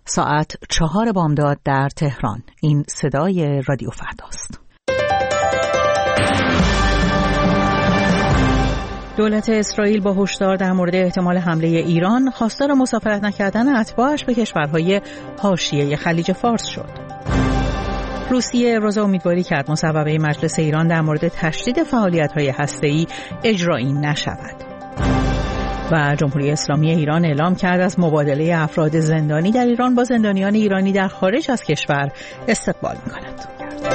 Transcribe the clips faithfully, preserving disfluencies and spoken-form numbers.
ساعت چهار بامداد در تهران. این صدای رادیو فرداست. دولت اسرائیل با هشدار در مورد احتمال حمله ایران خواستار مسافرت نکردن اتباعش به کشورهای حاشیه خلیج فارس شد. روسیه روز امیدواری کرد مصوبه مجلس ایران در مورد تشدید فعالیت‌های هسته‌ای اجرایی نشود. و جمهوری اسلامی ایران اعلام کرد از مبادله افراد زندانی در ایران با زندانیان ایرانی در خارج از کشور استقبال می‌کند.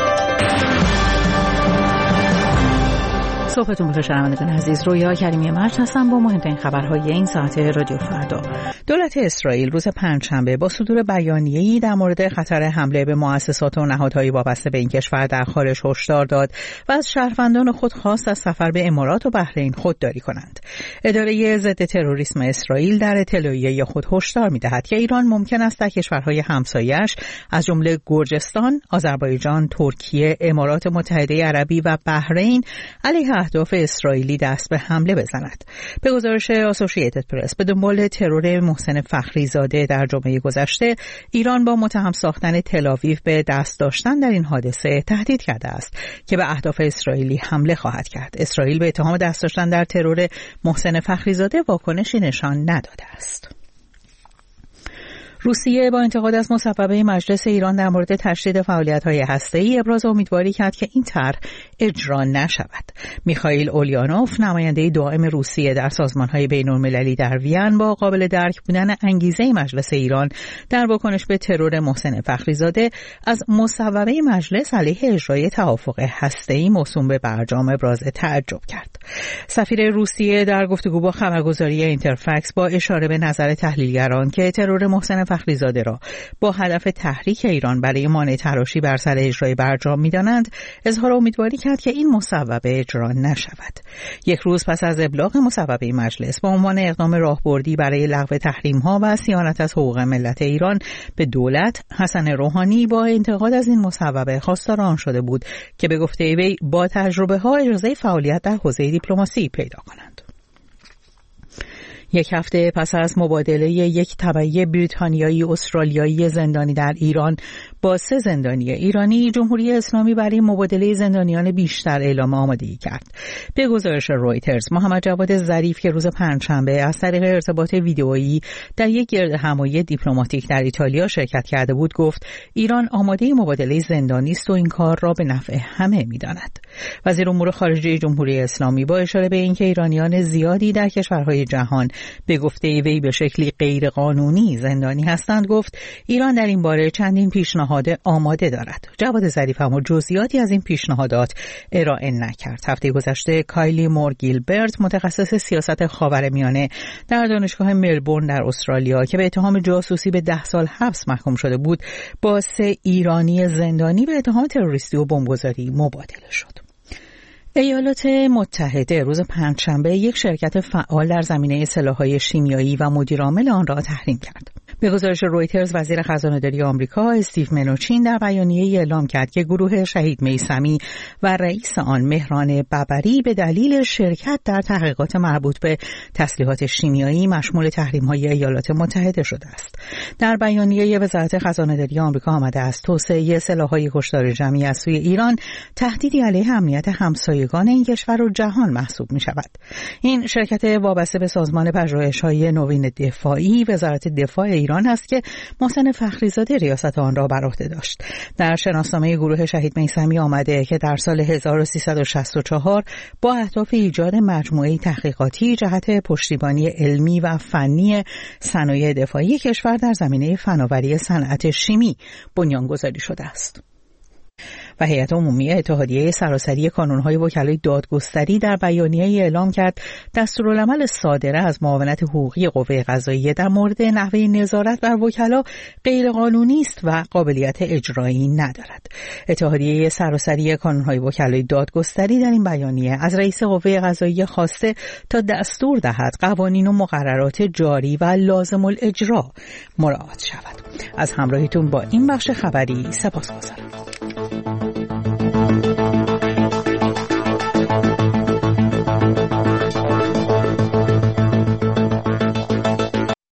صبحتون بخیر شنوندگان عزیز، رویا کریمی مرج هستم با مهمترین خبرهای این ساعت رادیو فردا. دولت اسرائیل روز پنجشنبه با صدور بیانیه‌ای در مورد خطر حمله به مؤسسات و نهادهای وابسته به این کشور در خارج هشدار داد و از شهروندان خود خواست از سفر به امارات و بحرین خودداری کنند. اداره ضد تروریسم اسرائیل در اطلاعیه خود هشدار می‌دهد که ایران ممکن است در کشورهای همسایه‌اش از جمله گرجستان، آذربایجان، ترکیه، امارات متحده عربی و بحرین علیه اهداف اسرائیلی دست به حمله بزند. به گزارش آسوشییتد پرس، به دنبال ترور محسن فخریزاده در جمعه گذشته، ایران با متهم ساختن تل‌آویو به دست داشتن در این حادثه تهدید کرده است که به اهداف اسرائیلی حمله خواهد کرد. اسرائیل به اتهام دست داشتن در ترور محسن فخریزاده واکنشی نشان نداده است. روسیه با انتقاد از مصوبه مجلس ایران در مورد تشدید فعالیت‌های هسته‌ای ابراز امیدواری کرد که این طرح اجرا نشود. میخائیل اولیانوف، نماینده دائم روسیه در سازمان‌های بین‌المللی در وین، با قابل درک بودن انگیزه مجلس ایران در واکنش به ترور محسن فخریزاده از مصوبه مجلس علیه اجرای توافق هسته‌ای موسوم به برجام ابراز تعجب کرد. سفیر روسیه در گفتگو با خبرگزاری اینترفکس با اشاره به نظر تحلیلگران که ترور محسن فخریزاده را با هدف تحریک ایران برای مانع تراشی بر سر اجرای برجام می‌دانند، اظهار امیدواری کرد که این مصوبه اجرا نشود. یک روز پس از ابلاغ مصوبه مجلس با عنوان اقدام راهبردی برای لغو تحریم‌ها و صیانت از حقوق ملت ایران به دولت، حسن روحانی با انتقاد از این مصوبه خواستار آن شده بود که به گفته وی با تجربه‌ها اجازه فعالیت در حوزه دیپلماسی پیدا کنند. یک هفته پس از مبادله یک تبعی بریتانیایی استرالیایی زندانی در ایران با سه زندانی ایرانی، جمهوری اسلامی برای مبادله زندانیان بیشتر اعلام آمادگی کرد. به گزارش رویترز، محمد جواد ظریف که روز پنجشنبه از طریق ارتباط ویدئویی در یک گردهمایی دیپلماتیک در ایتالیا شرکت کرده بود، گفت ایران آماده مبادله زندانی است و این کار را به نفع همه می‌داند. وزیر امور خارجه جمهوری اسلامی با اشاره به اینکه ایرانیان زیادی در کشورهای جهان به گفته وی به شکلی غیر قانونی زندانی هستند، گفت ایران در این باره چندین پیشنهاد آماده دارد. جواد ظریف هم جزئیاتی از این پیشنهادات ارائه نکرد. هفته گذشته کایلی مور گیلبرت، متخصص سیاست خاورمیانه در دانشگاه ملبورن در استرالیا که به اتهام جاسوسی به ده سال حبس محکوم شده بود، با سه ایرانی زندانی به اتهام تروریستی و بمبگذاری مبادله شد. ایالات متحده روز پنجشنبه یک شرکت فعال در زمینه سلاح‌های شیمیایی و مدیرعامل آن را تحریم کرد. به گزارش رویترز، وزیر خزانه‌داری آمریکا استیو منوچین در بیانیه‌ای اعلام کرد که گروه شهید میثمی و رئیس آن مهران ببری به دلیل شرکت در تحقیقات مربوط به تسلیحات شیمیایی مشمول تحریم‌های ایالات متحده شده است. در بیانیه وزارت خزانه‌داری آمریکا آمده است توسعه سلاح‌های کشتار جمعی از سوی ایران تهدیدی علیه امنیت همسایگان این کشور و جهان محسوب می‌شود. این شرکت وابسته به سازمان پژوهش‌های نوین دفاعی وزارت دفاع ایران است که محسن فخریزاده ریاست آن را بر عهده داشت. در شناسنامه گروه شهید میثمی آمده که در سال هزار و سیصد و شصت و چهار با اهداف ایجاد مجموعه تحقیقاتی جهت پشتیبانی علمی و فنی صنایع دفاعی کشور در زمینه فناوری صنعت شیمی بنیانگذاری شده است. و هیئت عمومی اتحادیه سراسری کانون‌های وکلای دادگستری در بیانیه‌ای اعلام کرد دستورالعمل صادره از معاونت حقوقی قوه قضاییه در مورد نحوه نظارت بر وکلا غیرقانونی است و قابلیت اجرایی ندارد. اتحادیه سراسری کانون‌های وکلای دادگستری در این بیانیه از رئیس قوه قضاییه خواسته تا دستور دهد قوانین و مقررات جاری و لازم الاجرا مراعات شود. از همراهیتون با این بخش خبری سپاسگزارم.